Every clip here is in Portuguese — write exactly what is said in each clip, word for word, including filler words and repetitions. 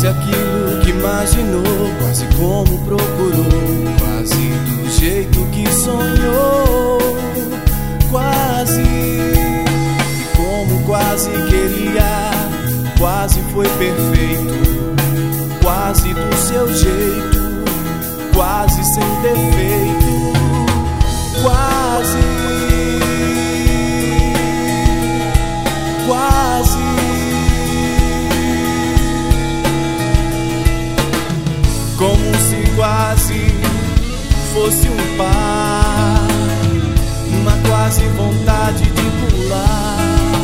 quase aquilo que imaginou, quase como procurou, quase do jeito que sonhou, quase e como quase queria, quase foi perfeito, quase do seu jeito, quase sem defeito, quase, quase. Como se quase fosse um par, uma quase vontade de pular,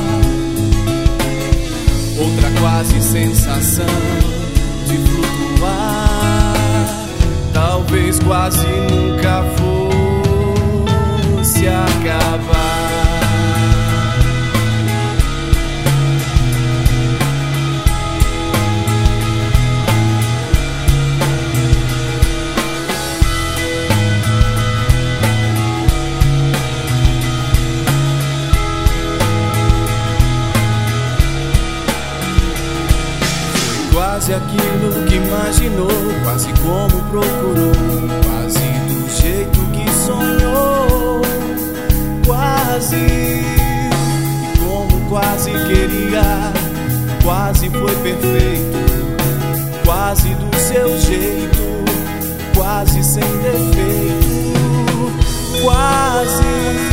outra quase sensação de flutuar, talvez quase nunca fosse acabar. Quase aquilo que imaginou, quase como procurou, quase do jeito que sonhou, quase e como quase queria, quase foi perfeito, quase do seu jeito, quase sem defeito, quase.